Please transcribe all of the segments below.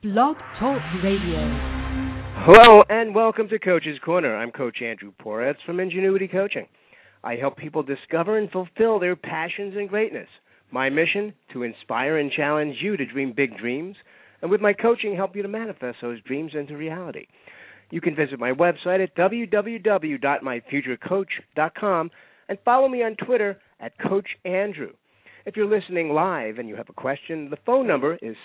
Blog Talk Radio. Hello and welcome to Coach's Corner. I'm Coach Andrew Poretz from Ingenuity Coaching. I help people discover and fulfill their passions and greatness. My mission, to inspire and challenge you to dream big dreams, and with my coaching, help you to manifest those dreams into reality. You can visit my website at www.myfuturecoach.com and follow me on Twitter at Coach Andrew. If you're listening live and you have a question, the phone number is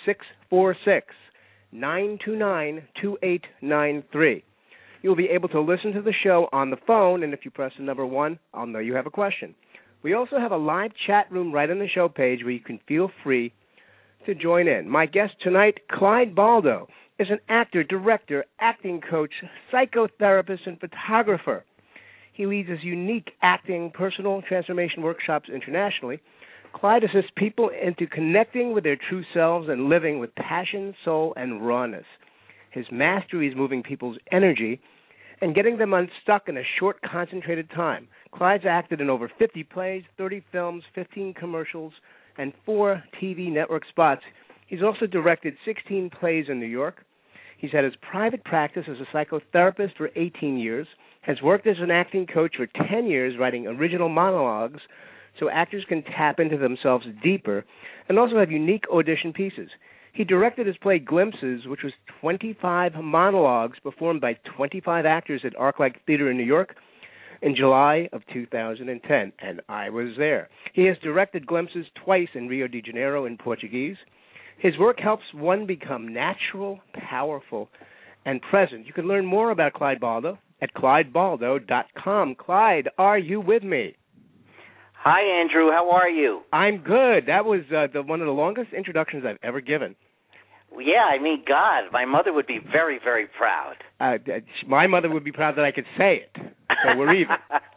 646-929-2893. You'll be able to listen to the show on the phone, and if you press the number 1, I'll know you have a question. We also have a live chat room right on the show page where you can feel free to join in. My guest tonight, Clyde Baldo, is an actor, director, acting coach, psychotherapist, and photographer. He leads his unique acting personal transformation workshops internationally. Clyde assists people into connecting with their true selves and living with passion, soul, and rawness. His mastery is moving people's energy and getting them unstuck in a short, concentrated time. Clyde's acted in over 50 plays, 30 films, 15 commercials, and 4 TV network spots. He's also directed 16 plays in New York. He's had his private practice as a psychotherapist for 18 years, has worked as an acting coach for 10 years writing original monologues so actors can tap into themselves deeper, and also have unique audition pieces. He directed his play Glimpses, which was 25 monologues performed by 25 actors at ArcLight Theater in New York in July of 2010, and I was there. He has directed Glimpses twice in Rio de Janeiro in Portuguese. His work helps one become natural, powerful, and present. You can learn more about Clyde Baldo at ClydeBaldo.com. Clyde, are you with me? Hi, Andrew. How are you? I'm good. That was one of the longest introductions I've ever given. Yeah, I mean, God, my mother would be very, very proud. My mother would be proud that I could say it, so we're even.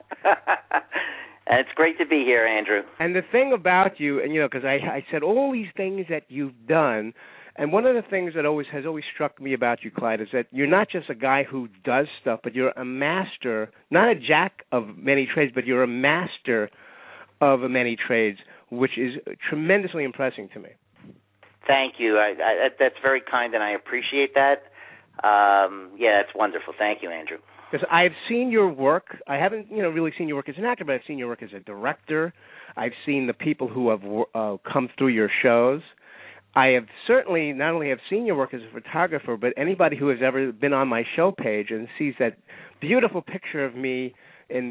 And it's great to be here, Andrew. And the thing about you, and because I said all these things that you've done, and one of the things that has always struck me about you, Clyde, is that you're not just a guy who does stuff, but you're a master, not a jack of many trades, but you're a master of many trades, which is tremendously impressive to me. Thank you. That's very kind, and I appreciate that. Yeah, that's wonderful. Thank you, Andrew. Because I've seen your work. I haven't, really seen your work as an actor, but I've seen your work as a director. I've seen the people who have come through your shows. I have certainly not only have seen your work as a photographer, but anybody who has ever been on my show page and sees that beautiful picture of me in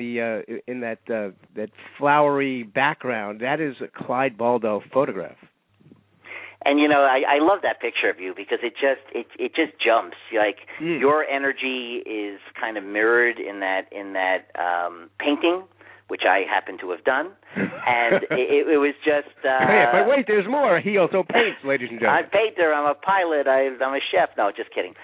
that flowery background, that is a Clyde Baldo photograph. And I love that picture of you because it just jumps. Like your energy is kind of mirrored in that painting, which I happen to have done, and it was just. But wait, there's more. He also paints, ladies and gentlemen. I'm a painter. I'm a pilot. I'm a chef. No, just kidding.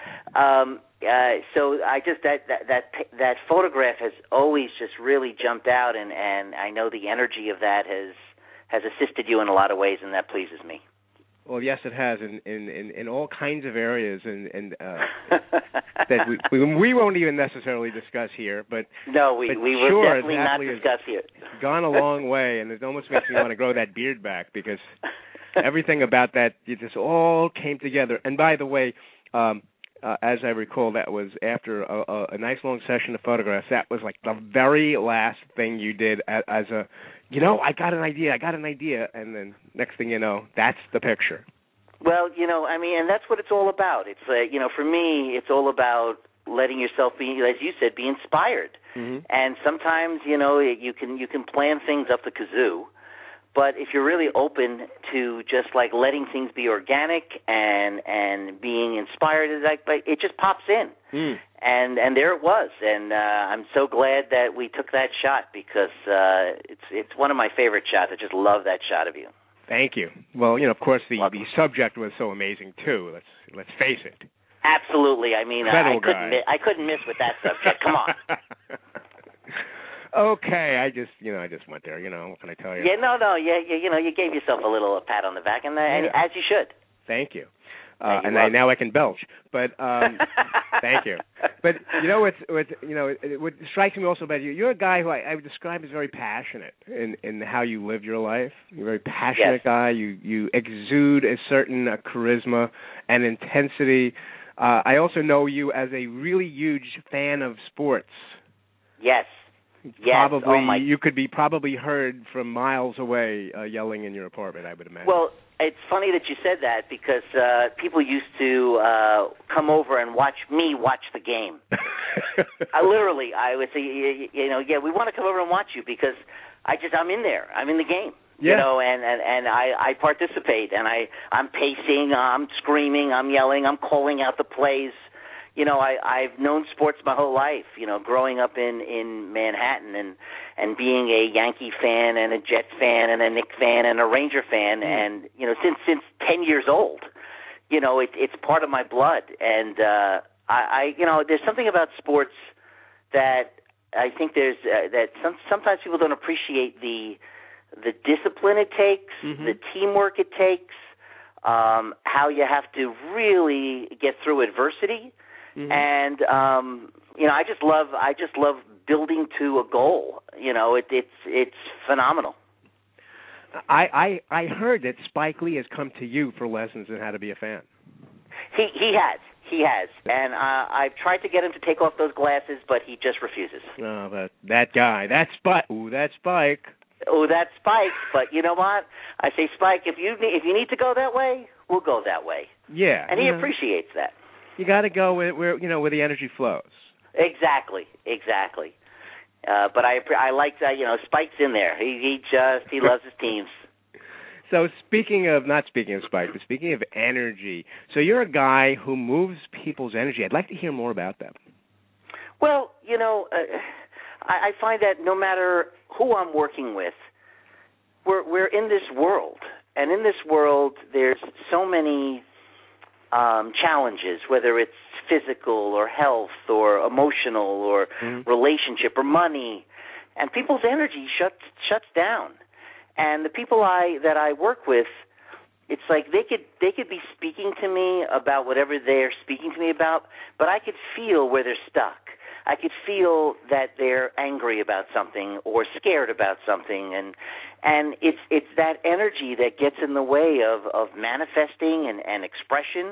So I just that photograph has always just really jumped out, and I know the energy of that has assisted you in a lot of ways, and that pleases me. Well, yes, it has in all kinds of areas, and that we won't even necessarily discuss here. But no, we will sure, definitely not discuss here. It's gone a long way, and it almost makes me want to grow that beard back because everything about that, it just all came together. And by the way, as I recall, that was after a nice long session of photographs. That was like the very last thing you did as a, I got an idea, and then next thing you know, that's the picture. Well, and that's what it's all about. It's for me, it's all about letting yourself be, as you said, be inspired. Mm-hmm. And sometimes, you can plan things up the kazoo. But if you're really open to just like letting things be organic and being inspired, it just pops in. And there it was. And I'm so glad that we took that shot because it's one of my favorite shots. I just love that shot of you. Thank you. Well, of course, the subject was so amazing too. Let's face it. Absolutely. I mean, I couldn't miss with that subject. Come on. Okay, I just went there. What can I tell you? Yeah, no, you gave yourself a little pat on the back, and as you should. Thank you. now I can belch. But thank you. But what strikes me also about you, you're a guy who I would describe as very passionate in how you live your life. You're a very passionate guy. You exude a certain charisma and intensity. I also know you as a really huge fan of sports. Yes. Probably, you could be probably heard from miles away yelling in your apartment, I would imagine. Well, it's funny that you said that because people used to come over and watch me watch the game. I would say, we want to come over and watch you because I'm in there. I'm in the game. Yeah. And I participate, and I'm pacing, I'm screaming, I'm yelling, I'm calling out the plays. I've known sports my whole life, growing up in Manhattan and being a Yankee fan and a Jets fan and a Knicks fan and a Ranger fan, and since 10 years old, it's part of my blood. And there's something about sports that I think sometimes people don't appreciate the discipline it takes, the teamwork it takes, how you have to really get through adversity. And I just love building to a goal. It's phenomenal. I heard that Spike Lee has come to you for lessons on how to be a fan. He has, and I've tried to get him to take off those glasses, but he just refuses. Oh, that guy, that's Spike. Ooh, that's Spike. Oh, that's Spike. But you know what? I say, Spike, if you need to go that way, we'll go that way. Yeah, and he appreciates that. You got to go where the energy flows. Exactly. But I like that. Spike's in there. He loves his teams. So not speaking of Spike, but speaking of energy. So you're a guy who moves people's energy. I'd like to hear more about that. Well, I find that no matter who I'm working with, we're in this world, and in this world, there's so many challenges, whether it's physical or health or emotional or relationship or money, and people's energy shuts down. And the people that I work with, it's like they could be speaking to me about whatever they're speaking to me about, but I could feel where they're stuck. I could feel that they're angry about something or scared about something, and it's that energy that gets in the way of manifesting and expression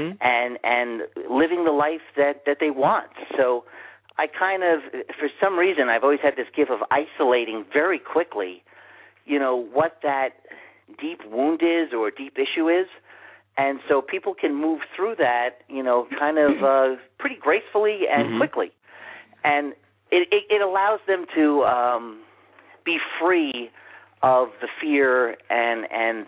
and living the life that they want. So I kind of, for some reason, I've always had this gift of isolating very quickly, what that deep wound is or deep issue is. And so people can move through that, kind of pretty gracefully and quickly. And it allows them to be free of the fear and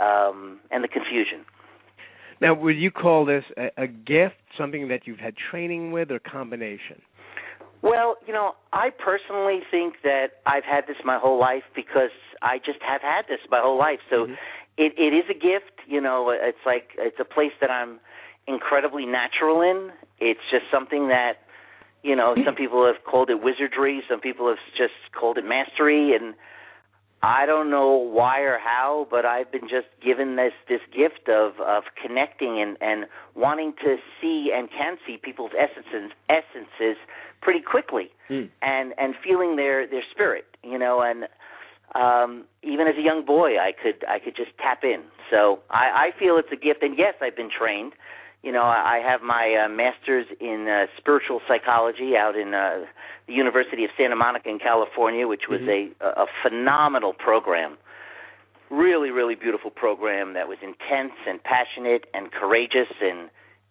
the confusion. Now, would you call this a gift, something that you've had training with, or combination? Well, I personally think that I've had this my whole life because I just have had this my whole life. So it is a gift. It's a place that I'm incredibly natural in. It's just something that, some people have called it wizardry. Some people have just called it mastery. And I don't know why or how, but I've been just given this gift of connecting and wanting to see and can see people's essences pretty quickly and feeling their spirit, and even as a young boy, I could just tap in. So I feel it's a gift. And yes, I've been trained. I have my master's in spiritual psychology out in the University of Santa Monica in California, which was a phenomenal program. Really, really beautiful program that was intense and passionate and courageous. And,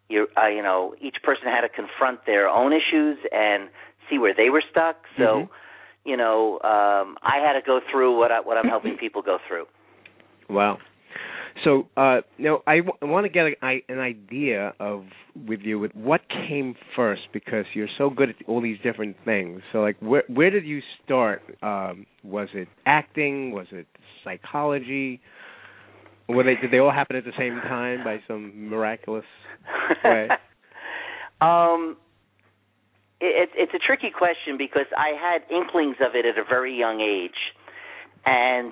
each person had to confront their own issues and see where they were stuck. So, I had to go through what I'm helping people go through. Wow. So, now I want to get an idea with what came first, because you're so good at all these different things. So, like, where did you start? Was it acting? Was it psychology? Did they all happen at the same time by some miraculous way? It's a tricky question because I had inklings of it at a very young age. And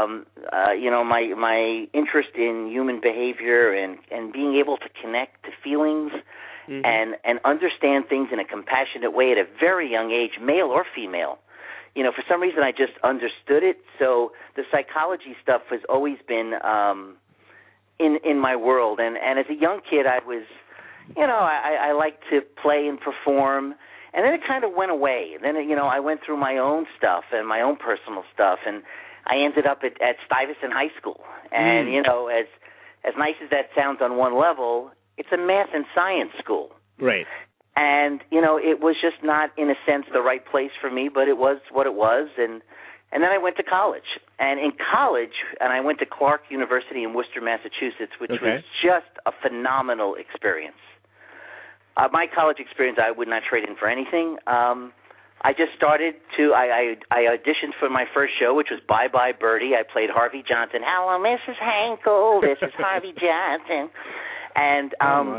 my interest in human behavior and being able to connect to feelings and understand things in a compassionate way at a very young age, male or female. For some reason I just understood it. So the psychology stuff has always been in my world. And as a young kid, I was, I liked to play and perform. And then it kind of went away. Then, I went through my own stuff and my own personal stuff. And I ended up at Stuyvesant High School. And, as nice as that sounds on one level, it's a math and science school. Right. And, it was just not, in a sense, the right place for me, but it was what it was. And then I went to college. And in college, I went to Clark University in Worcester, Massachusetts, which was just a phenomenal experience. My college experience, I would not trade in for anything. I just started I auditioned for my first show, which was Bye Bye Birdie. I played Harvey Johnson. Hello, Mrs. Hankel. This is Harvey Johnson. And,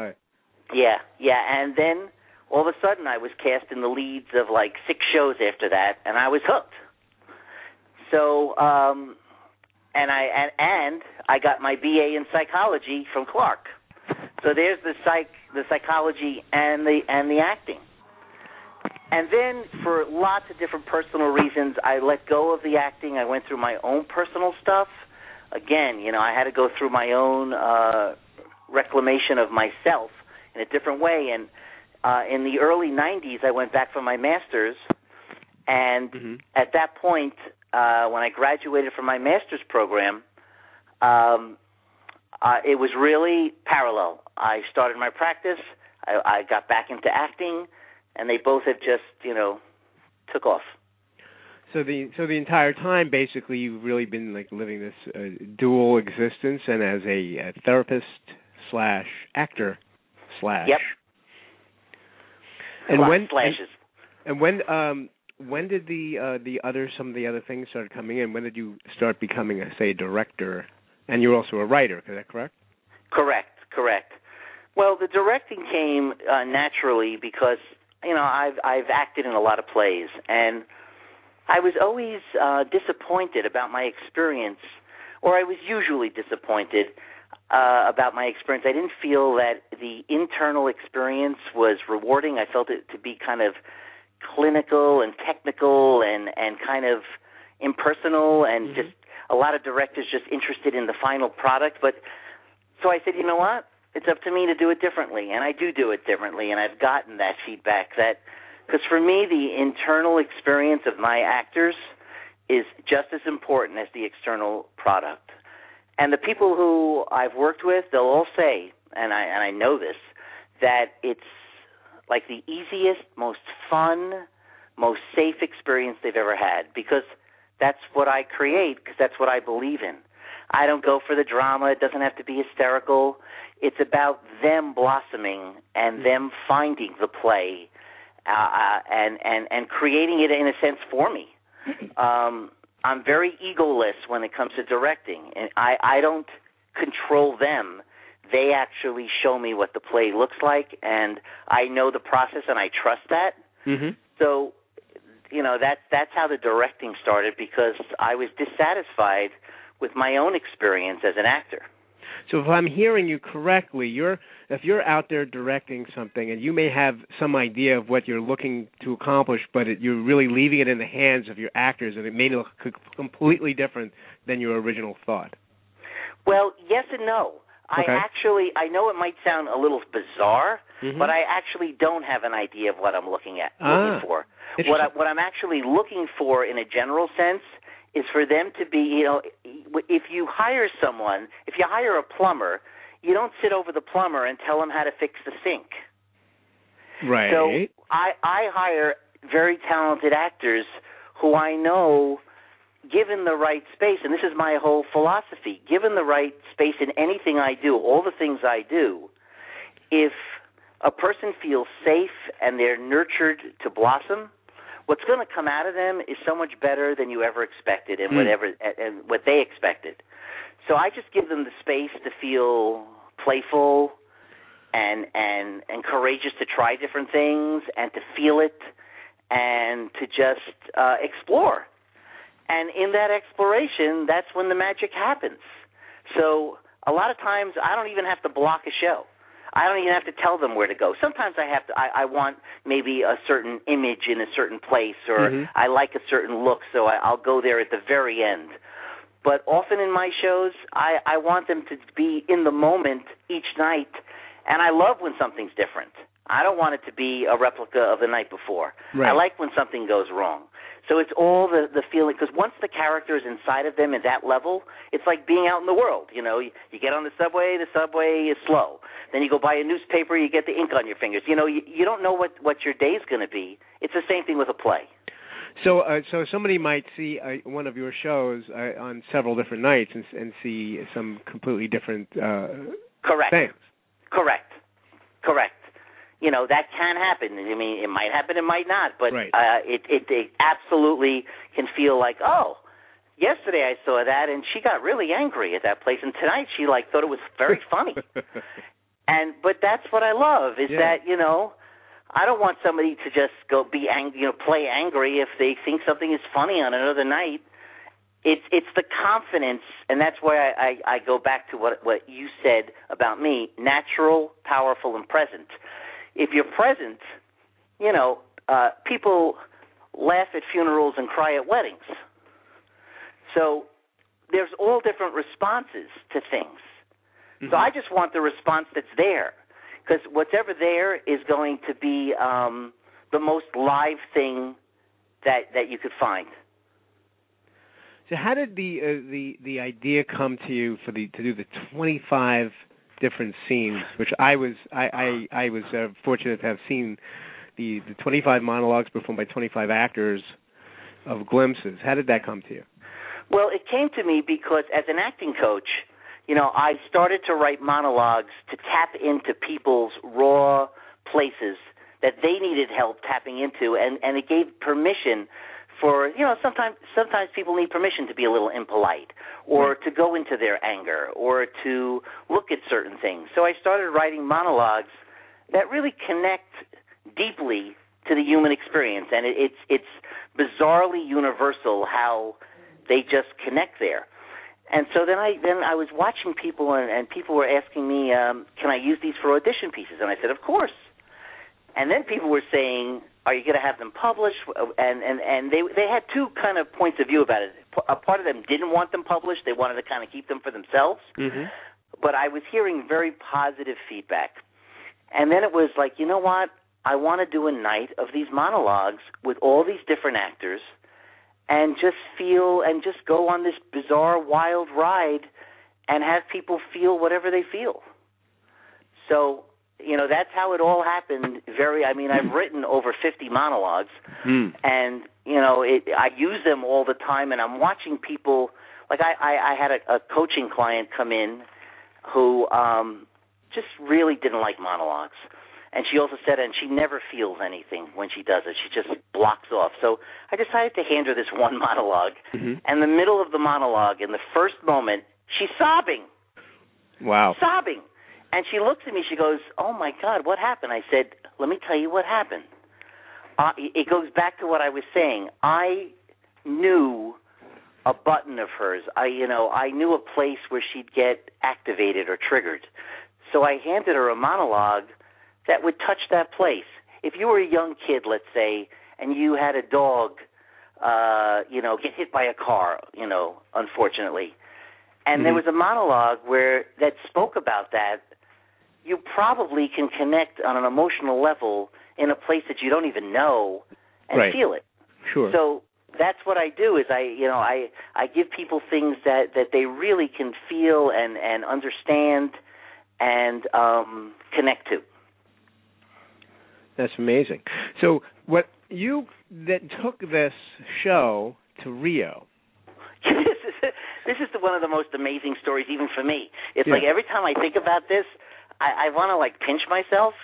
and then all of a sudden I was cast in the leads of like 6 shows after that, and I was hooked. So, and I got my BA in psychology from Clark. So there's the psychology and the acting. And then for lots of different personal reasons, I let go of the acting. I went through my own personal stuff. Again, I had to go through my own reclamation of myself in a different way. And in the early 90s, I went back for my master's. And at that point, when I graduated from my master's program, it was really parallel. I started my practice. I got back into acting, and they both have just, took off. So the entire time, basically, you've really been like living this dual existence, and as a therapist / actor / Yep. And when slashes. And when did some of the other things start coming in? When did you start becoming a director? And you're also a writer, is that correct? Correct. Well, the directing came naturally because I've acted in a lot of plays, and I was always disappointed about my experience, or I was usually disappointed about my experience. I didn't feel that the internal experience was rewarding. I felt it to be kind of clinical and technical and kind of impersonal and just a lot of directors just interested in the final product. But so I said, you know what? It's up to me to do it differently, and I do it differently, and I've gotten that feedback. Because for me, the internal experience of my actors is just as important as the external product. And the people who I've worked with, they'll all say, and I know this, that it's like the easiest, most fun, most safe experience they've ever had, because that's what I create, because that's what I believe in. I don't go for the drama. It doesn't have to be hysterical. It's about them blossoming and them finding the play and creating it in a sense for me. I'm very egoless when it comes to directing, and I don't control them. They actually show me what the play looks like, and I know the process, and I trust that. So, that's how the directing started, because I was dissatisfied with my own experience as an actor. So if I'm hearing you correctly, if you're out there directing something and you may have some idea of what you're looking to accomplish, but you're really leaving it in the hands of your actors, and it may look completely different than your original thought. Well, yes and no. Okay. I know it might sound a little bizarre, but I actually don't have an idea of what I'm looking for. What I'm actually looking for in a general sense is for them to be, if you hire a plumber, you don't sit over the plumber and tell him how to fix the sink. Right. So I hire very talented actors who I know, given the right space, and this is my whole philosophy, given the right space in anything I do, all the things I do, if a person feels safe and they're nurtured to blossom, what's going to come out of them is so much better than you ever expected and what they expected. So I just give them the space to feel playful and courageous to try different things and to feel it and to just explore. And in that exploration, that's when the magic happens. So a lot of times I don't even have to block a show. I don't even have to tell them where to go. Sometimes I have to. I want maybe a certain image in a certain place, or I like a certain look, so I'll go there at the very end. But often in my shows, I want them to be in the moment each night, and I love when something's different. I don't want it to be a replica of the night before. Right. I like when something goes wrong. So it's all the feeling, because once the character is inside of them at that level, it's like being out in the world. You know, you get on the subway is slow. Then you go buy a newspaper, you get the ink on your fingers. You know, you don't know what your day's going to be. It's the same thing with a play. So somebody might see one of your shows on several different nights and see some completely different Correct. things. Correct. You know, that can happen. I mean, it might happen, it might not, but right. It absolutely can feel like, oh, yesterday I saw that and she got really angry at that place, and tonight she thought it was very funny. But that's what I love is that, you know, I don't want somebody to just go be angry, you know, play angry if they think something is funny on another night. It's the confidence, and that's why I go back to what you said about me: natural, powerful, and present. If you're present, you know, people laugh at funerals and cry at weddings. So there's all different responses to things. Mm-hmm. So I just want the response that's there, because whatever there is going to be the most live thing that you could find. So how did the idea come to you to do the 25 different scenes, which I was fortunate to have seen the 25 monologues performed by 25 actors of Glimpses. How did that come to you? Well, it came to me because as an acting coach, you know, I started to write monologues to tap into people's raw places that they needed help tapping into, and it gave permission for, you know, sometimes people need permission to be a little impolite, or to go into their anger, or to look at certain things. So I started writing monologues that really connect deeply to the human experience, and it's bizarrely universal how they just connect there. And so then I was watching people, and people were asking me, can I use these for audition pieces? And I said, of course. And then people were saying, are you going to have them published? And they had two kind of points of view about it. A part of them didn't want them published. They wanted to kind of keep them for themselves. Mm-hmm. But I was hearing very positive feedback. And then it was like, you know what? I want to do a night of these monologues with all these different actors and just feel and just go on this bizarre, wild ride and have people feel whatever they feel. So, you know, that's how it all happened. I've written over 50 monologues, and, you know, I use them all the time, and I'm watching people. Like I had a coaching client come in who just really didn't like monologues. And she also said, and she never feels anything when she does it. She just blocks off. So I decided to hand her this one monologue. Mm-hmm. And in the middle of the monologue, in the first moment, she's sobbing. Wow. Sobbing. And she looks at me, she goes, oh, my God, what happened? I said, let me tell you what happened. It goes back to what I was saying. I knew a button of hers. I knew a place where she'd get activated or triggered. So I handed her a monologue that would touch that place. If you were a young kid, let's say, and you had a dog, get hit by a car, unfortunately, and there was a monologue that spoke about that, you probably can connect on an emotional level in a place that you don't even know and feel it. Sure. So that's what I do is I give people things that they really can feel and understand and connect to. That's amazing. So what you then took this show to Rio. This is one of the most amazing stories even for me. It's like every time I think about this, I want to pinch myself.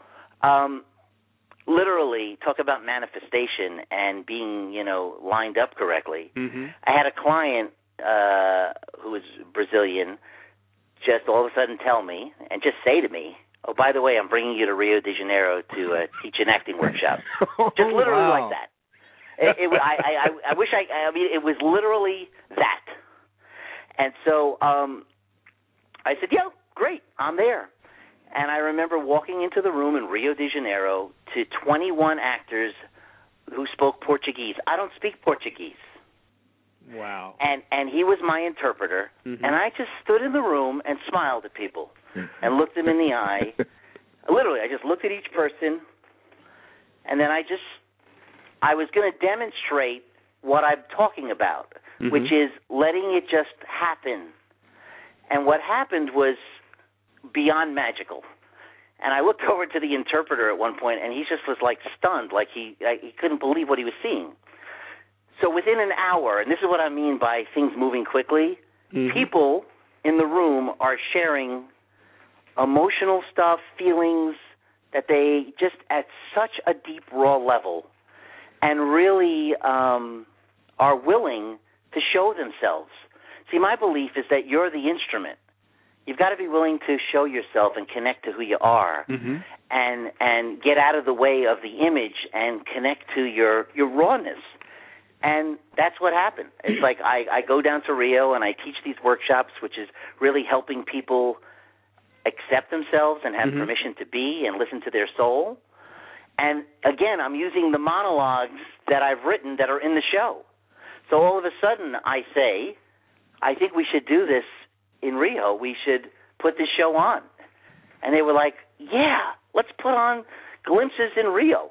Literally, talk about manifestation and being, lined up correctly. Mm-hmm. I had a client who was Brazilian just all of a sudden tell me and just say to me, oh, by the way, I'm bringing you to Rio de Janeiro to teach an acting workshop. Just literally like that. I wish I mean, it was literally that. And so I said, "Yeah, great, I'm there." And I remember walking into the room in Rio de Janeiro to 21 actors who spoke Portuguese. I don't speak Portuguese. Wow. And he was my interpreter, mm-hmm. and I just stood in the room and smiled at people and looked them in the eye. Literally, I just looked at each person, and then I was going to demonstrate what I'm talking about, mm-hmm. which is letting it just happen. And what happened was beyond magical. And I looked over to the interpreter at one point, and he just was like stunned, like he couldn't believe what he was seeing. So within an hour, and this is what I mean by things moving quickly, mm-hmm. people in the room are sharing emotional stuff, feelings that they just at such a deep, raw level, and really are willing to show themselves. See, my belief is that you're the instrument. You've got to be willing to show yourself and connect to who you are, mm-hmm. and get out of the way of the image and connect to your rawness. And that's what happened. It's like I go down to Rio and I teach these workshops, which is really helping people accept themselves and have mm-hmm. permission to be and listen to their soul. And again, I'm using the monologues that I've written that are in the show. So all of a sudden I say, I think we should do this in Rio. We should put this show on. And they were like, yeah, let's put on Glimpses in Rio.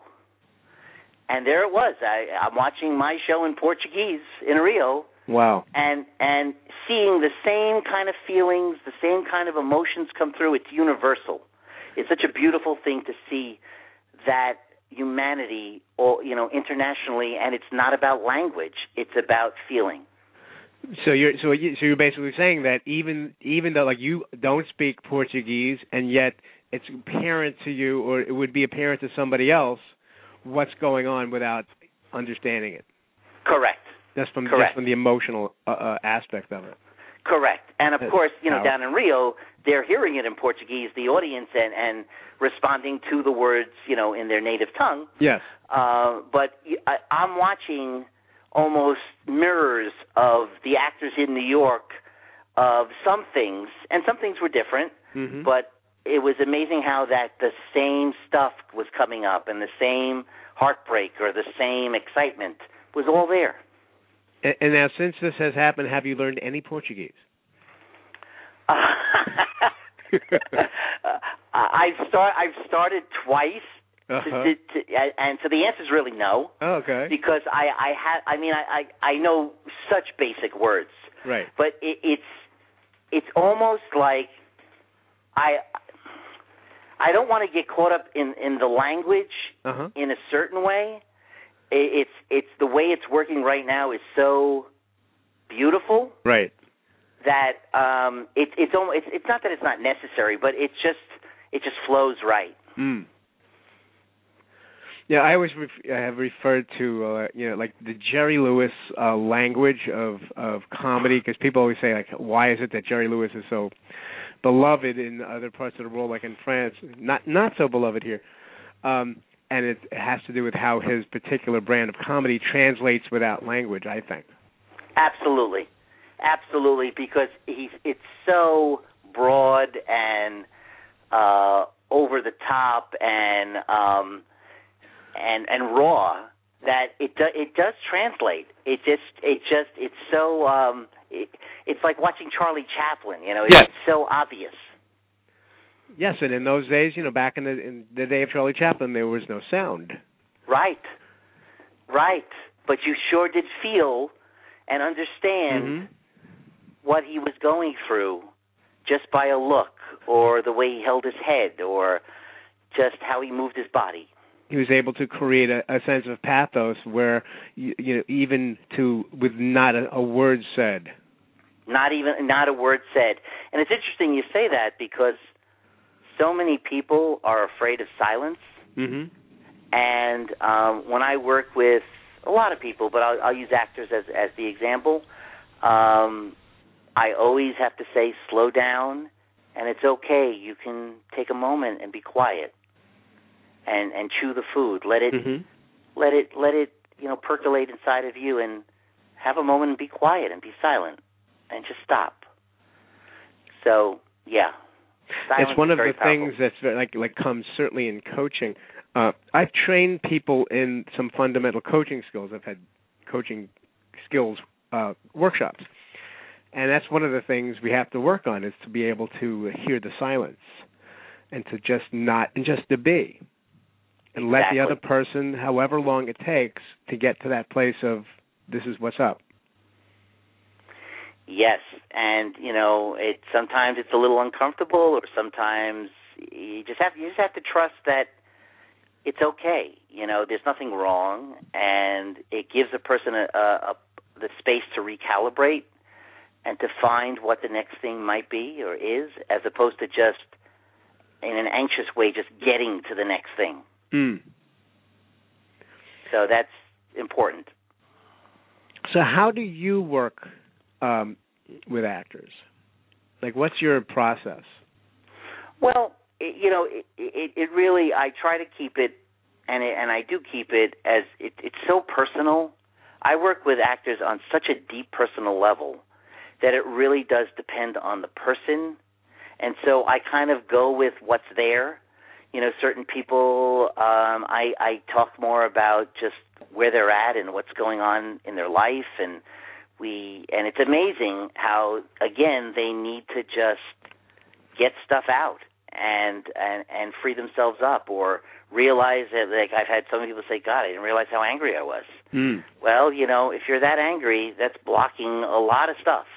And there it was. I'm watching my show in Portuguese in Rio. Wow. And seeing the same kind of feelings, the same kind of emotions come through. It's universal. It's such a beautiful thing to see that humanity, internationally, and it's not about language. It's about feeling. So you're basically saying that even though like you don't speak Portuguese, and yet it's apparent to you, or it would be apparent to somebody else, what's going on without understanding it. Correct. Just from the emotional aspect of it. Correct. And of course, down in Rio, they're hearing it in Portuguese, the audience, and responding to the words, in their native tongue. Yes. But I'm watching almost mirrors of the actors in New York of some things, and some things were different, mm-hmm. but it was amazing how that the same stuff was coming up, and the same heartbreak or the same excitement was all there. And now, since this has happened, have you learned any Portuguese? I've started twice, uh-huh. and so the answer is really no. Oh, okay. Because I know such basic words. Right. But it's almost like I don't want to get caught up in the language uh-huh. in a certain way. It's the way it's working right now is so beautiful. Right. That it's not that it's not necessary, but it just flows right. Mm. Yeah, I always have referred to like the Jerry Lewis language of comedy, because people always say, like, why is it that Jerry Lewis is so beloved in other parts of the world, like in France, not so beloved here, and it has to do with how his particular brand of comedy translates without language, I think. Absolutely, because it's so broad and over the top and raw that it does translate. It's so it's like watching Charlie Chaplin. Yes. It's so obvious. Yes, and in those days, back in the day of Charlie Chaplin, there was no sound. Right. But you sure did feel and understand mm-hmm. what he was going through just by a look, or the way he held his head, or just how he moved his body. He was able to create a sense of pathos where, even with not a word said. Not a word said. And it's interesting you say that, because so many people are afraid of silence. Mm-hmm. And when I work with a lot of people, but I'll use actors as the example, I always have to say, slow down, and it's okay. You can take a moment and be quiet and chew the food. Let it mm-hmm. let it percolate inside of you and have a moment and be quiet and be silent and just stop. So, yeah. Silence it's one of the powerful. things that's like comes certainly in coaching. I've trained people in some fundamental coaching skills. I've had coaching skills workshops. And that's one of the things we have to work on, is to be able to hear the silence and to just not, and just to be. And let the other person, however long it takes, to get to that place of, this is what's up. Yes, and sometimes it's a little uncomfortable, or sometimes you just have to trust that it's okay. There's nothing wrong, and it gives a person the space to recalibrate and to find what the next thing might be or is, as opposed to just in an anxious way just getting to the next thing. So that's important. So how do you work with actors? Like, what's your process? Well, it really, I try to keep it, and I do keep it as it's so personal. I work with actors on such a deep personal level that it really does depend on the person, and so I kind of go with what's there. Certain people, I talk more about just where they're at and what's going on in their life, and it's amazing how, again, they need to just get stuff out and free themselves up, or realize that, like, I've had some people say, God, I didn't realize how angry I was. Well, if you're that angry, that's blocking a lot of stuff.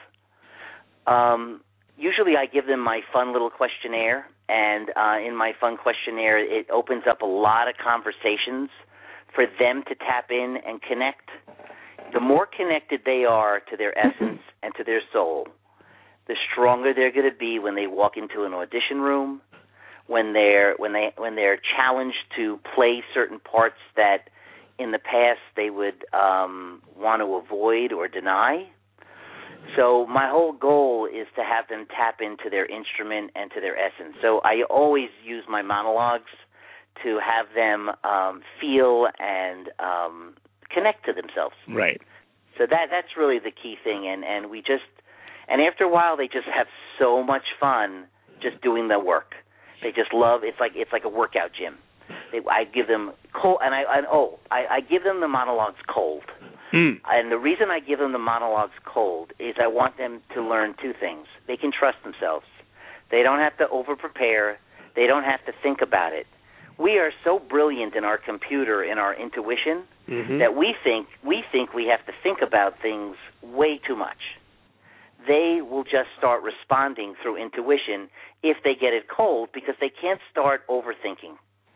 Usually I give them my fun little questionnaire, and in my fun questionnaire, it opens up a lot of conversations for them to tap in and connect. The more connected they are to their essence and to their soul, the stronger they're going to be when they walk into an audition room, when they're challenged to play certain parts that in the past they would want to avoid or deny. So my whole goal is to have them tap into their instrument and to their essence. So I always use my monologues to have them feel and connect to themselves. Right. So that's really the key thing, and after a while they just have so much fun just doing the work. They just love it's like a workout gym. I give them cold, and I give them the monologues cold. And the reason I give them the monologues cold is I want them to learn two things. They can trust themselves. They don't have to over-prepare. They don't have to think about it. We are so brilliant in our computer, in our intuition, that we think we have to think about things way too much. They will just start responding through intuition if they get it cold, because they can't start overthinking.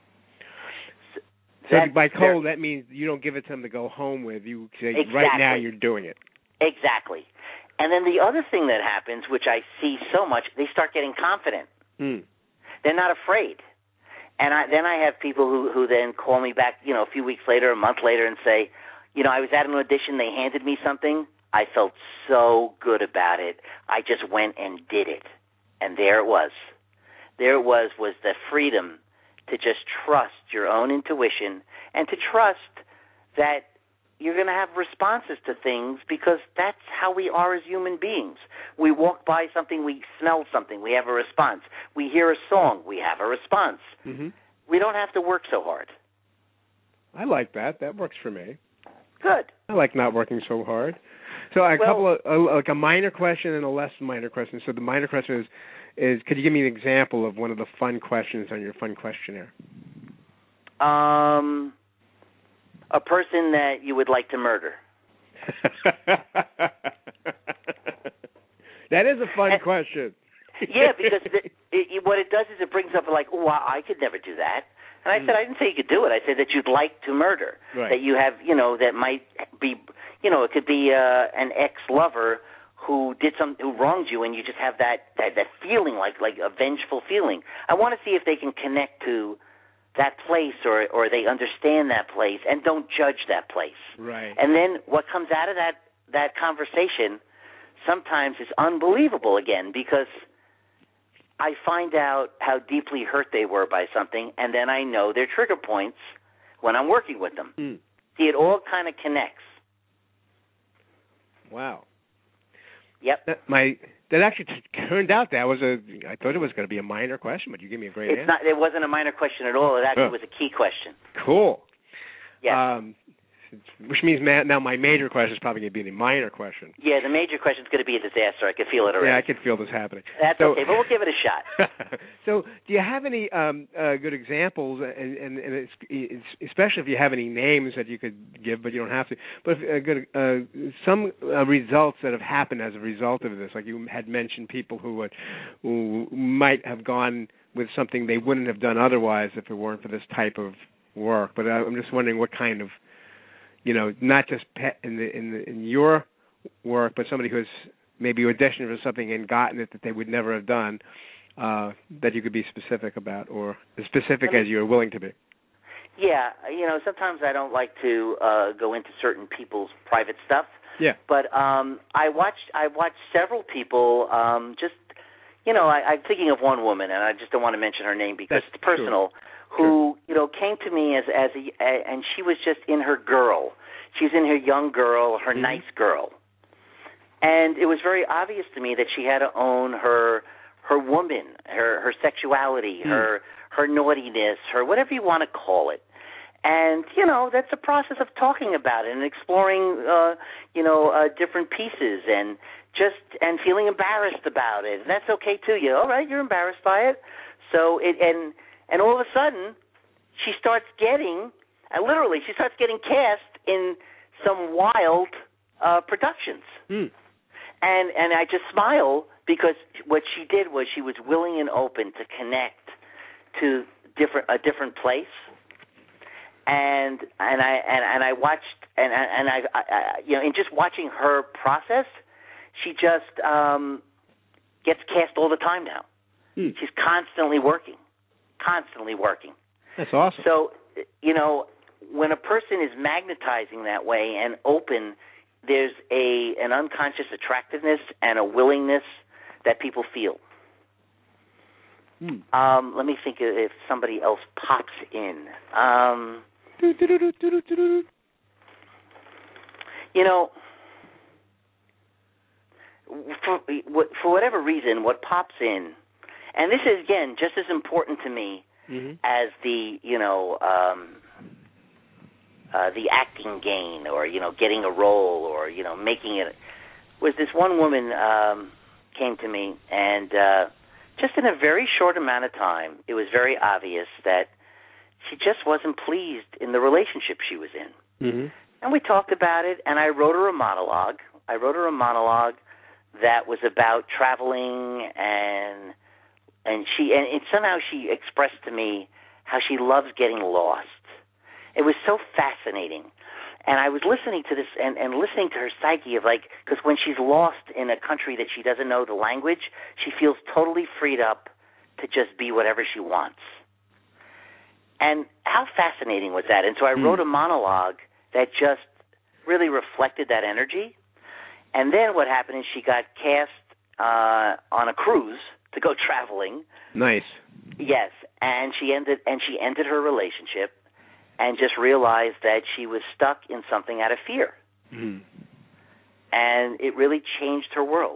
So by cold, that means you don't give it to them to go home with. You say, right now you're doing it. Exactly. And then the other thing that happens, which I see so much, they start getting confident. They're not afraid. And then I have people who then call me back, a few weeks later, a month later, and say, I was at an audition, they handed me something. I felt so good about it. I just went and did it. And there it was. There it was the freedom to just trust your own intuition and to trust that you're going to have responses to things, because that's how we are as human beings. We walk by something, we smell something, we have a response. We hear a song, we have a response. We don't have to work so hard. I like that. That works for me. Good. I like not working so hard. So couple of like a minor question and a less minor question. So the minor question is could you give me an example of one of the fun questions on your fun questionnaire? A person that you would like to murder. That is a fun question. Yeah, because what it does is it brings up like, oh, I could never do that. And I said, I didn't say you could do it. I said that you'd like to murder. Right. That you have, that might be, it could be an ex-lover who did who wronged you, and you just have that feeling, like a vengeful feeling. I want to see if they can connect to that place, or they understand that place and don't judge that place. Right. And then what comes out of that conversation sometimes is unbelievable again, because I find out how deeply hurt they were by something, and then I know their trigger points when I'm working with them. See, it all kind of connects. Wow. Yep. That actually turned out I thought it was going to be a minor question, but you gave me a great answer. It wasn't a minor question at all. It actually was a key question. Cool. Yeah. Which means now my major question is probably going to be the minor question. Yeah, the major question is going to be a disaster. I can feel it already. Yeah, I can feel this happening. That's okay, but we'll give it a shot. So, do you have any good examples, and especially if you have any names that you could give, but you don't have to, but some results that have happened as a result of this? Like you had mentioned people who might have gone with something they wouldn't have done otherwise if it weren't for this type of work. But I'm just wondering what kind of, not just in your work, but somebody who has maybe auditioned for something and gotten it that they would never have done, that you could be specific about, or as specific as you're willing to be. Yeah, sometimes I don't like to go into certain people's private stuff. Yeah. But I watched several people. I'm thinking of one woman, and I just don't want to mention her name because it's personal. Sure. Who came to me and she was just in her girl. She was in her young girl, her nice girl. And it was very obvious to me that she had to own her woman, her sexuality, her naughtiness, her whatever you want to call it. And, that's a process of talking about it and exploring, different pieces and feeling embarrassed about it. And that's okay too. All right, you're embarrassed by it. So and all of a sudden, she starts getting cast in some wild productions. And I just smile because what she did was she was willing and open to connect to a different place. And I watched and I in just watching her process, she just gets cast all the time now. She's constantly working. That's awesome. So, when a person is magnetizing that way and open, there's an unconscious attractiveness and a willingness that people feel. Let me think if somebody else pops in. For whatever reason, what pops in, and this is, again, just as important to me as the acting gain or, getting a role or, making it, was this one woman came to me and just in a very short amount of time, it was very obvious that she just wasn't pleased in the relationship she was in. And we talked about it, and I wrote her a monologue. That was about traveling and somehow she expressed to me how she loves getting lost. It was so fascinating. And I was listening to this and listening to her psyche of because when she's lost in a country that she doesn't know the language, she feels totally freed up to just be whatever she wants. And how fascinating was that? And so I wrote a monologue that just really reflected that energy. And then what happened is she got cast on a cruise to go traveling. Nice. Yes, and she ended her relationship and just realized that she was stuck in something out of fear. And it really changed her world.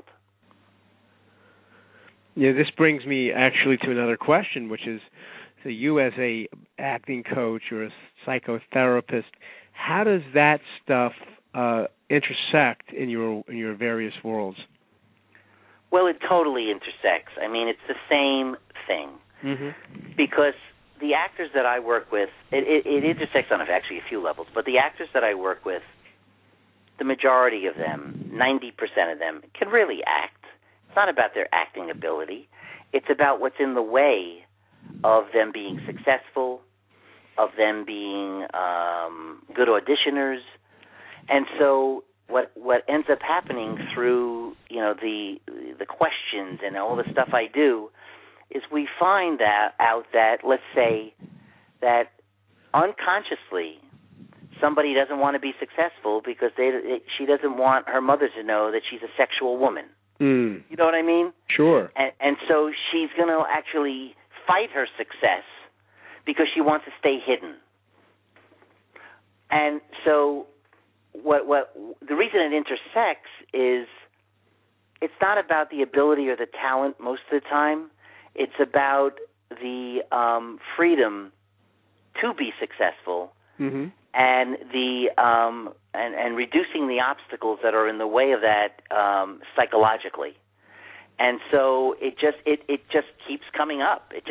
Yeah, this brings me actually to another question, which is, so you as a acting coach or a psychotherapist, how does that stuff intersect in your various worlds? Well, it totally intersects. I mean, it's the same thing. Because the actors that I work with, it intersects on actually a few levels, but the actors that I work with, the majority of them, 90% of them, can really act. It's not about their acting ability. It's about what's in the way of them being successful, of them being good auditioners. And so what ends up happening through, the questions and all the stuff I do is we find out that, let's say, that unconsciously somebody doesn't want to be successful because she doesn't want her mother to know that she's a sexual woman. You know what I mean? Sure. And so she's going to actually fight her success because she wants to stay hidden. And so what the reason it intersects is it's not about the ability or the talent most of the time. It's about the freedom to be successful, and the and reducing the obstacles that are in the way of that psychologically. And so it just keeps coming up. It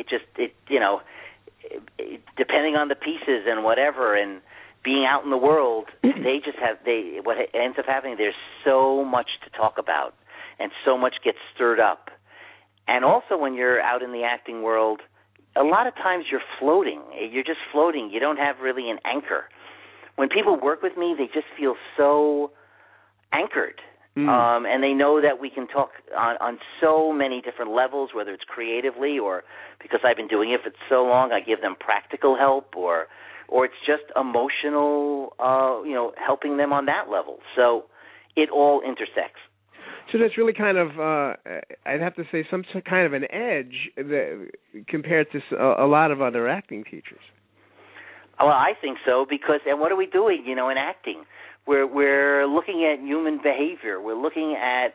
depending on the pieces and whatever, and being out in the world, what ends up happening, there's so much to talk about and so much gets stirred up. And also when you're out in the acting world, a lot of times you're floating. You're just floating. You don't have really an anchor. When people work with me, they just feel so anchored. And they know that we can talk on so many different levels, whether it's creatively or because I've been doing it for so long, I give them practical help, or it's just emotional, helping them on that level. So it all intersects. So that's really kind of, I'd have to say, some kind of an edge compared to a lot of other acting teachers. Well, I think so, and what are we doing, in acting? We're looking at human behavior. We're looking at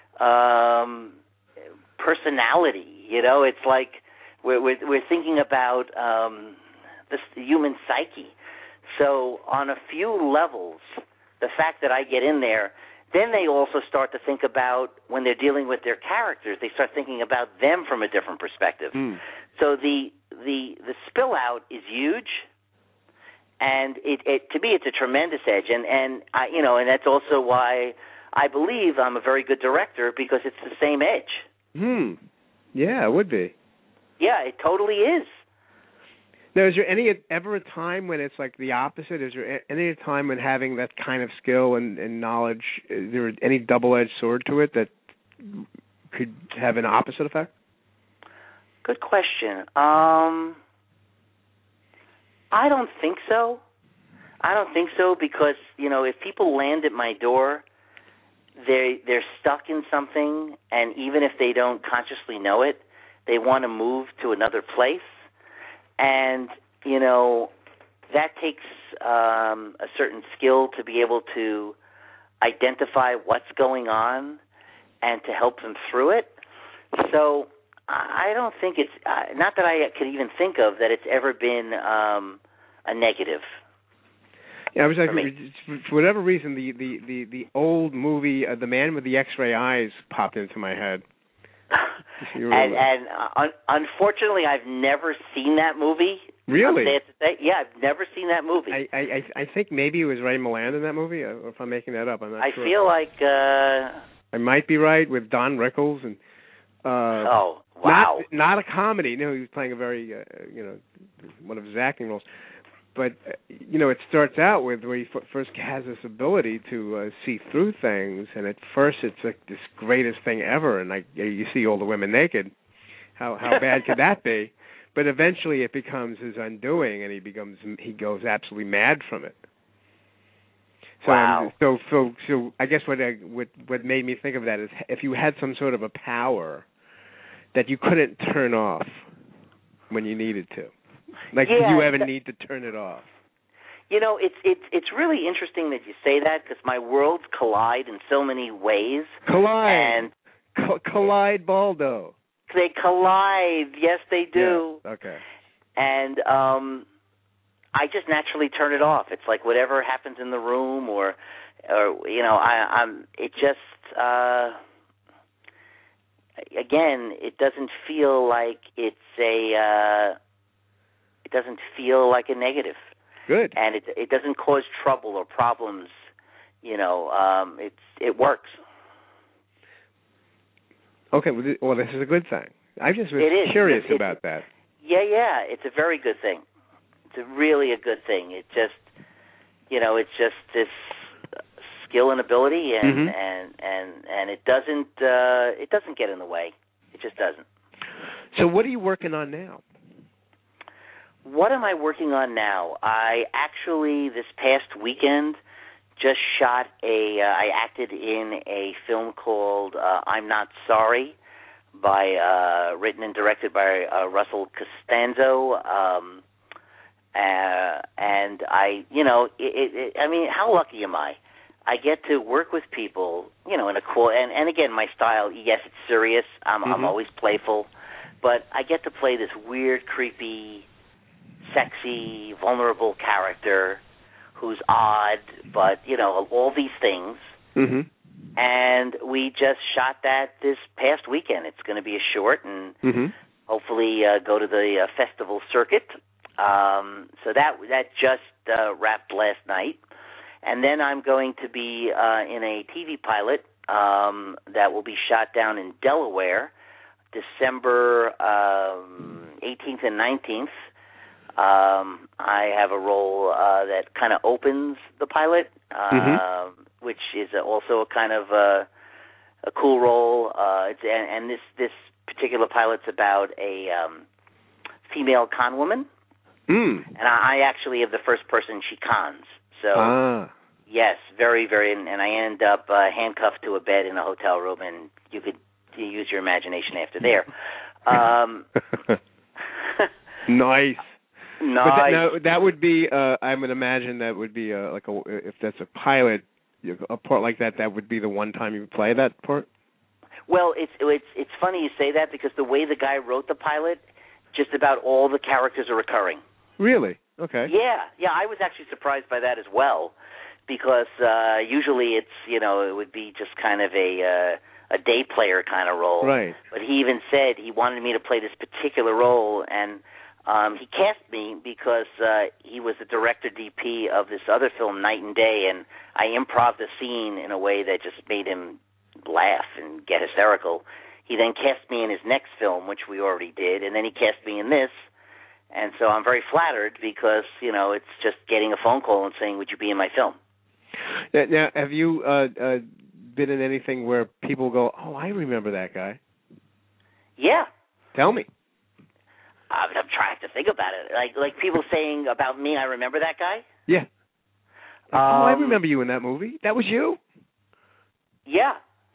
personality. It's like we're thinking about the human psyche. So on a few levels, the fact that I get in there, then they also start to think about, when they're dealing with their characters, they start thinking about them from a different perspective. So the spill out is huge. And to me, it's a tremendous edge, and that's also why I believe I'm a very good director, because it's the same edge. Yeah, it would be. Yeah, it totally is. Now, is there ever a time when it's like the opposite? Is there any time when having that kind of skill and knowledge, is there any double-edged sword to it that could have an opposite effect? Good question. I don't think so. Because, if people land at my door, they're stuck in something, and even if they don't consciously know it, they want to move to another place. And, that takes a certain skill to be able to identify what's going on and to help them through it. So I don't think it's not that I could even think of that it's ever been a negative. Yeah, I was like, for whatever reason, the old movie, The Man with the X-Ray Eyes, popped into my head. Unfortunately, I've never seen that movie. Really? Yeah, I've never seen that movie. I think maybe it was Ray Milland in that movie, or if I'm making that up, I'm not sure. I feel like I might be right, with Don Rickles and. Oh, wow! Not a comedy. No, he was playing a very, one of his acting roles. But it starts out with where he first has this ability to see through things, and at first it's like this greatest thing ever, and you see all the women naked. How bad could that be? But eventually it becomes his undoing, and he goes absolutely mad from it. So, wow. So I guess what made me think of that is if you had some sort of a power that you couldn't turn off when you needed to. Like, did you ever need to turn it off? It's really interesting that you say that, because my worlds collide in so many ways. Collide. Collide, Baldo. They collide. Yes, they do. Yeah. Okay. And I just naturally turn it off. It's like whatever happens in the room, or it just. Again, it doesn't feel like it doesn't feel like a negative. Good. And it doesn't cause trouble or problems. It works. Okay. Well, this is a good thing. I just was curious about that. Yeah. It's a very good thing. It's really a good thing. It just, it's just this skill and ability, and and it doesn't get in the way. It just doesn't. So what are you working on now? What am I working on now? I actually, this past weekend, just shot I acted in a film called I'm Not Sorry, written and directed by Russell Costanzo, and And I mean, how lucky am I? I get to work with people, in a cool, and again, my style, yes, it's serious. I'm always playful, but I get to play this weird, creepy, sexy, vulnerable character who's odd, but, all these things. Mm-hmm. And we just shot that this past weekend. It's going to be a short and hopefully go to the festival circuit. So that just wrapped last night. And then I'm going to be in a TV pilot that will be shot down in Delaware, December 18th and 19th. I have a role that kind of opens the pilot, which is also a kind of a cool role. And this particular pilot's about a female con woman, and I actually am the first person she cons. So yes, very, very, and I end up handcuffed to a bed in a hotel room, and you could use your imagination after there. Nice. Nice. But that would be. I would imagine that would be if that's a pilot, a part like that. That would be the one time you would play that part. Well, it's funny you say that because the way the guy wrote the pilot, just about all the characters are recurring. Really? Okay. Yeah. I was actually surprised by that as well, because usually it's it would be just kind of a day player kind of role. Right. But he even said he wanted me to play this particular role, and he cast me because he was the director DP of this other film, Night and Day, and I improv'd the scene in a way that just made him laugh and get hysterical. He then cast me in his next film, which we already did, and then he cast me in this. And so I'm very flattered because, it's just getting a phone call and saying, would you be in my film? Now, have you been in anything where people go, oh, I remember that guy? Yeah. Tell me. I'm trying to think about it. Like people saying about me, I remember that guy? Yeah. I remember you in that movie. That was you? Yeah.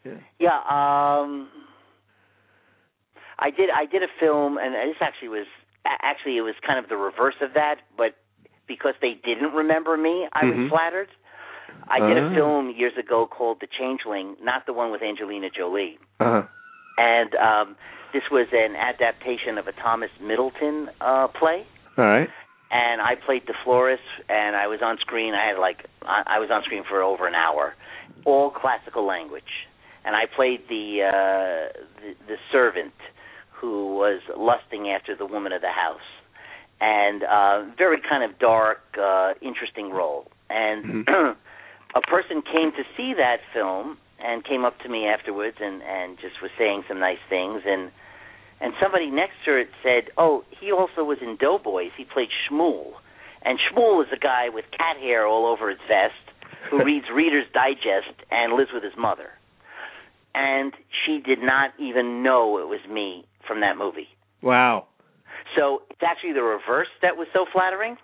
I did a film, and this actually it was kind of the reverse of that, but because they didn't remember me, I was flattered. I did a film years ago called The Changeling, not the one with Angelina Jolie. And this was an adaptation of a Thomas Middleton play. All right. And I played DeFlores, and I was on screen. I was on screen for over an hour, all classical language. And I played the servant who was lusting after the woman of the house, and very kind of dark, interesting role. And a person came to see that film and came up to me afterwards and just was saying some nice things, and somebody next to it said, oh, he also was in Doughboys. He played Shmuel. And Shmuel is a guy with cat hair all over his vest who reads Reader's Digest and lives with his mother. And she did not even know it was me from that movie. Wow. So it's actually the reverse that was so flattering.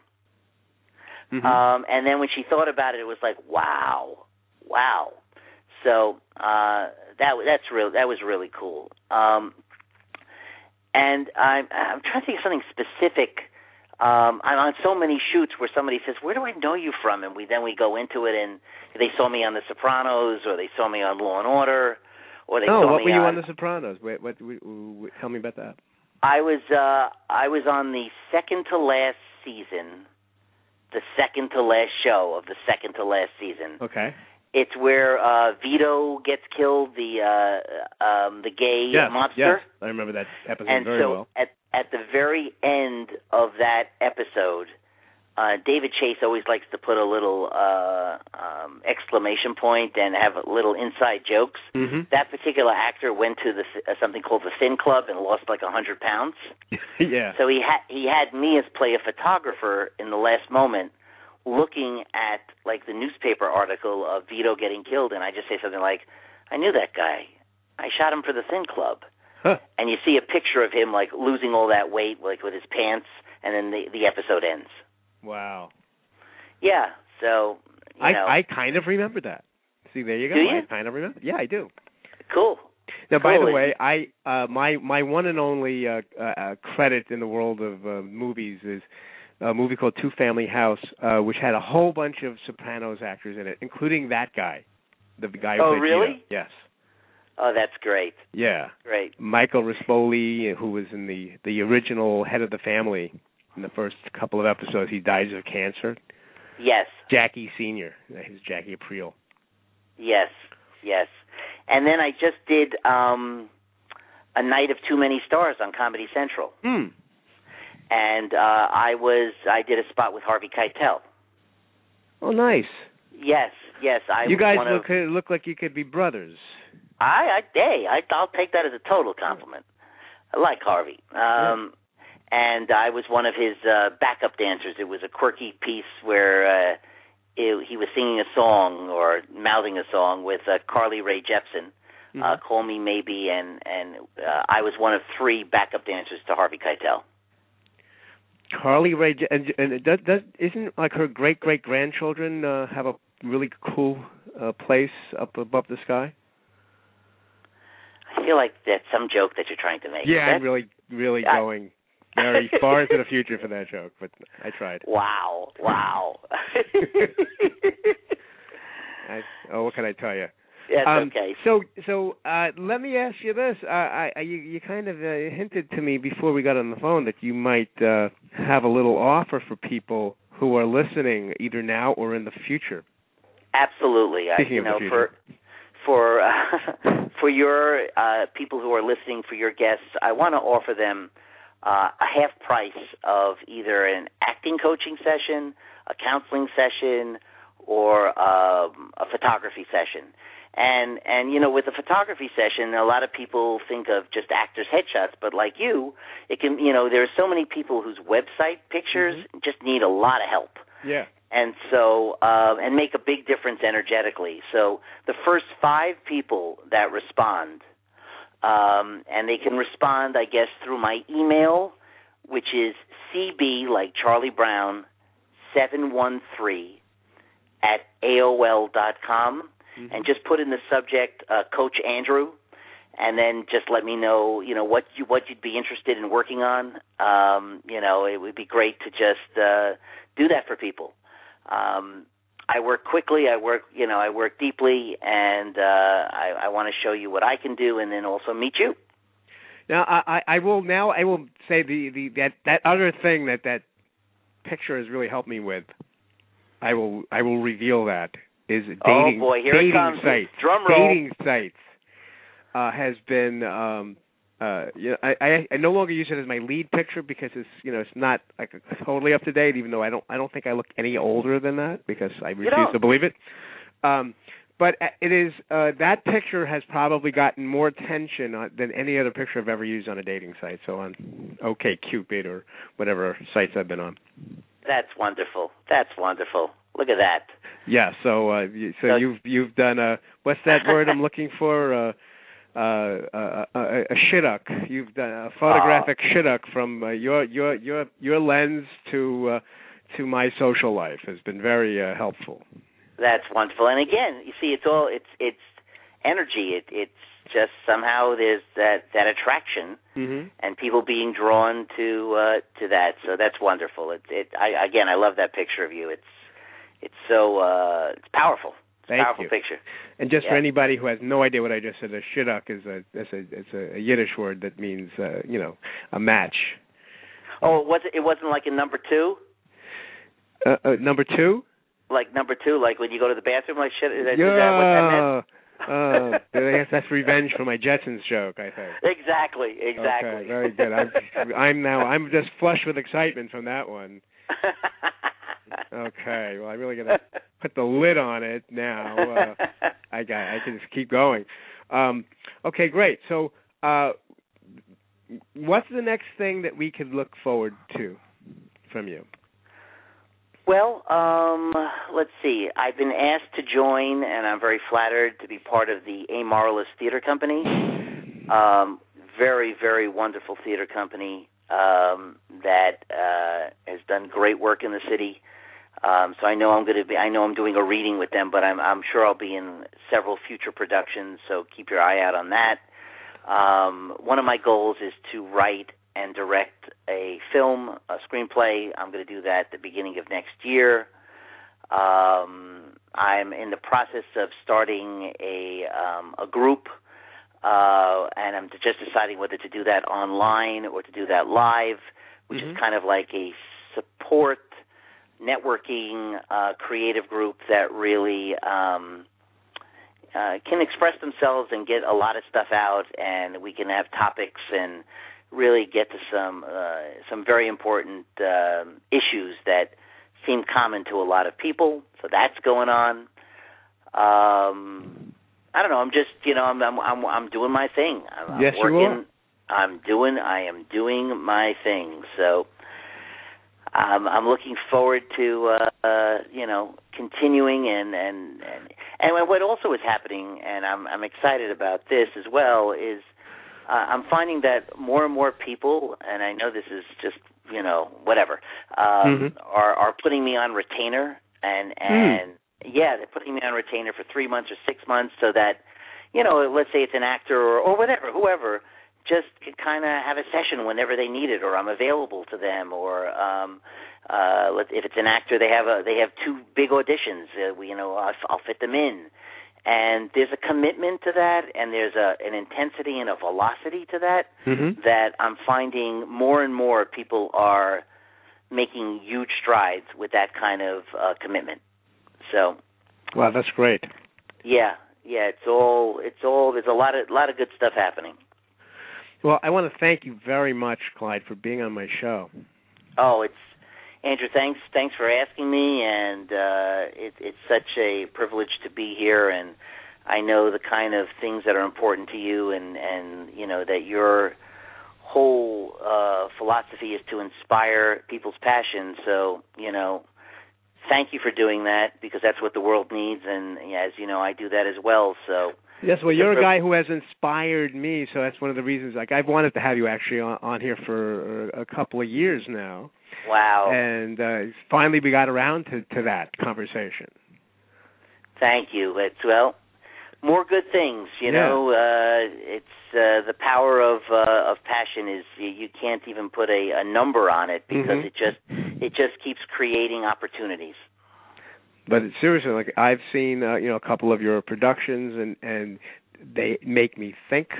And then when she thought about it, it was like, wow. So that was really cool. And I'm trying to think of something specific. I'm on so many shoots where somebody says, where do I know you from? And we go into it, and they saw me on The Sopranos, or they saw me on Law & Order, or they saw me on... what were you on The Sopranos? What, tell me about that. I was on the second to last season, the second to last show of the second to last season. Okay. It's where Vito gets killed, the gay mobster. Yes, I remember that episode very well. And so at the very end of that episode, David Chase always likes to put a little exclamation point and have little inside jokes. That particular actor went to something called the Thin Club and lost like 100 pounds. Yeah. So he had me as play a photographer in the last moment, looking at like the newspaper article of Vito getting killed, and I just say something like, I knew that guy. I shot him for the Thin Club. And you see a picture of him like losing all that weight, like with his pants, and then the episode ends. Wow. Yeah, so I kind of remember that. See, there you go. Do you? I kind of remember. Yeah, I do. Cool. Now, by the way, my one and only credit in the world of movies is a movie called Two Family House, which had a whole bunch of Sopranos actors in it, including that guy, the guy who played really? Gino. Yes. Oh, that's great. Yeah. Great. Michael Rispoli, who was in the original head of the family in the first couple of episodes, he dies of cancer. Yes. Jackie Sr., he's Jackie Aprile. Yes, yes. And then I just did A Night of Too Many Stars on Comedy Central. And I did a spot with Harvey Keitel. Oh, nice. Yes. You guys look like you could be brothers. I'll take that as a total compliment. I like Harvey. And I was one of his backup dancers. It was a quirky piece where he was singing a song or mouthing a song with Carly Rae Jepsen, Call Me Maybe, and I was one of 3 backup dancers to Harvey Keitel. Carly Rae, and isn't like her great-great-grandchildren have a really cool place up above the sky? I feel like that's some joke that you're trying to make. Yeah, I'm really going very far into the future for that joke, but I tried. Wow. What can I tell you? Yeah, it's okay. So let me ask you this. You kind of hinted to me before we got on the phone that you might have a little offer for people who are listening either now or in the future. Absolutely. Speaking of the future. For your people who are listening, for your guests, I want to offer them a half price of either an acting coaching session, a counseling session, or a photography session. And you know, with a photography session, a lot of people think of just actors' headshots, but like you, it can, you know, there are so many people whose website pictures just need a lot of help. Yeah. And so, and make a big difference energetically. So the first 5 people that respond, and they can respond, I guess, through my email, which is CB, like Charlie Brown, 713 at AOL.com, and just put in the subject, Coach Andrew, and then just let me know, you know, what you'd be interested in working on. You know, it would be great to just do that for people. I work quickly, I work deeply, and I want to show you what I can do, and then also meet you. Now, I will say that other thing that picture has really helped me with. I will reveal that is dating. Oh boy, here dating it comes. sites. Drum roll. Dating sites has been. I no longer use it as my lead picture because it's not like totally up to date. Even though I don't think I look any older than that because I refuse to believe it. But it is that picture has probably gotten more attention than any other picture I've ever used on a dating site. So on OkCupid or whatever sites I've been on. That's wonderful. Look at that. Yeah. So you've done what's that word I'm looking for? A shidduch. You've done a photographic shidduch from your lens to my social life has been very helpful. That's wonderful. And again, you see, it's energy. It's just somehow there's that attraction, and people being drawn to that. So that's wonderful. I love that picture of you. It's so it's powerful. Thank powerful you. Picture. And just for anybody who has no idea what I just said, a shidduch is a Yiddish word that means a match. Oh, it wasn't like a number 2? Number 2? Like number 2, like when you go to the bathroom, like shit. Is that what that meant? That's revenge for my Jetsons joke, I think. Exactly. Okay, very good. I'm just flushed with excitement from that one. Okay, well, I really got to put the lid on it now. I can just keep going. Okay, great. So, what's the next thing that we could look forward to from you? Well, let's see. I've been asked to join, and I'm very flattered to be part of the Amoralist Theater Company. Very, very wonderful theater company that has done great work in the city. So I know I'm doing a reading with them, but I'm sure I'll be in several future productions. So keep your eye out on that. One of my goals is to write and direct a film, a screenplay. I'm going to do that at the beginning of next year. I'm in the process of starting a group, and I'm just deciding whether to do that online or to do that live, which is kind of like a support, networking, creative group that really can express themselves and get a lot of stuff out, and we can have topics and really get to some very important issues that seem common to a lot of people. So that's going on. I don't know. I'm just, I'm doing my thing. I'm yes, working. You are. I am doing my thing. So I'm looking forward to continuing and what also is happening, and I'm excited about this as well, is I'm finding that more and more people, and I know this is just whatever, are putting me on retainer, and yeah, they're putting me on retainer for 3 months or 6 months, so that let's say it's an actor or whatever, whoever, just can kind of have a session whenever they need it, or I'm available to them, or if it's an actor, they have 2 big auditions. I'll fit them in, and there's a commitment to that, and there's an intensity and a velocity to that that I'm finding more and more people are making huge strides with that kind of commitment. So, wow, that's great. Yeah. It's all. There's a lot of good stuff happening. Well, I want to thank you very much, Clyde, for being on my show. Oh, Andrew, thanks for asking me, and it's such a privilege to be here, and I know the kind of things that are important to you, and that your whole philosophy is to inspire people's passion. So, thank you for doing that, because that's what the world needs, and as you know, I do that as well. So. Yes, well, you're a guy who has inspired me, so that's one of the reasons. Like, I've wanted to have you actually on here for a couple of years now. Wow! And finally, we got around to that conversation. Thank you. It's more good things. It's the power of passion is you can't even put a number on it, because it just keeps creating opportunities. But seriously, like, I've seen a couple of your productions, and they make me think.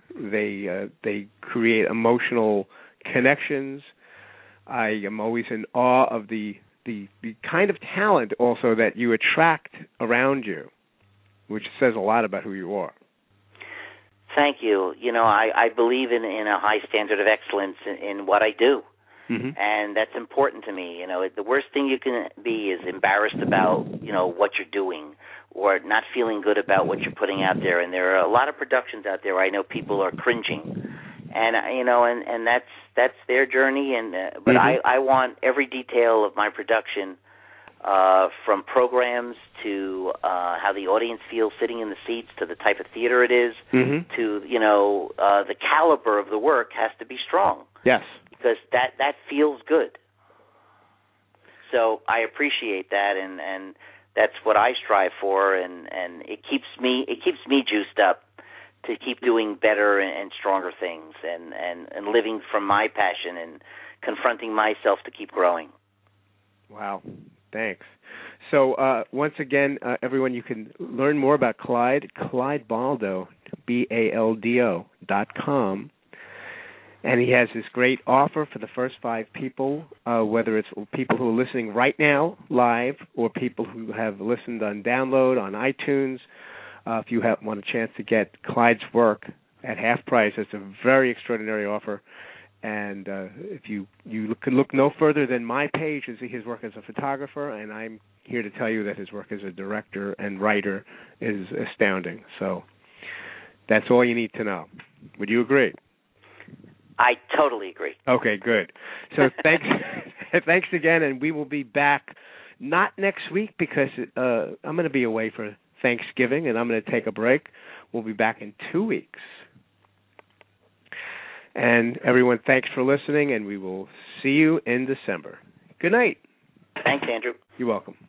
They create emotional connections. I am always in awe of the kind of talent also that you attract around you, which says a lot about who you are. Thank you. I believe in a high standard of excellence in what I do. And that's important to me. The worst thing you can be is embarrassed about, what you're doing, or not feeling good about what you're putting out there. And there are a lot of productions out there where I know people are cringing, and and that's their journey. And but I want every detail of my production, from programs to how the audience feels sitting in the seats, to the type of theater it is, to the caliber of the work has to be strong. Yes. Because that feels good. So I appreciate that, and that's what I strive for, and it keeps me juiced up to keep doing better and stronger things, and living from my passion and confronting myself to keep growing. Wow, thanks. So once again, everyone, you can learn more about Clyde Baldo, BALDO.com. And he has this great offer for the first 5 people, whether it's people who are listening right now live, or people who have listened on download on iTunes. If you want a chance to get Clyde's work at half price, it's a very extraordinary offer. And if you can look no further than my page to see his work as a photographer, and I'm here to tell you that his work as a director and writer is astounding. So that's all you need to know. Would you agree? I totally agree. Okay, good. So thanks again, and we will be back not next week, because I'm going to be away for Thanksgiving, and I'm going to take a break. We'll be back in 2 weeks. And everyone, thanks for listening, and we will see you in December. Good night. Thanks, Andrew. You're welcome.